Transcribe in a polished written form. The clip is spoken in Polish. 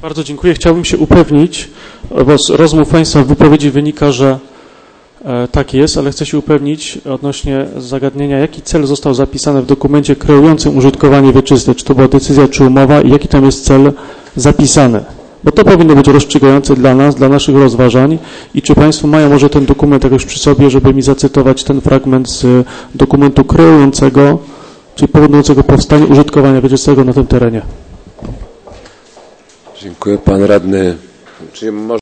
Bardzo dziękuję. Chciałbym się upewnić, bo z rozmów Państwa w wypowiedzi wynika, że tak jest, ale chcę się upewnić odnośnie zagadnienia, jaki cel został zapisany w dokumencie kreującym użytkowanie wieczyste, czy to była decyzja, czy umowa i jaki tam jest cel zapisany. Bo to powinno być rozstrzygające dla nas, dla naszych rozważań i czy Państwo mają może ten dokument jakoś przy sobie, żeby mi zacytować ten fragment z dokumentu kreującego, czyli powodującego powstanie użytkowania wieczystego na tym terenie. Dziękuję. Pan radny. Czy może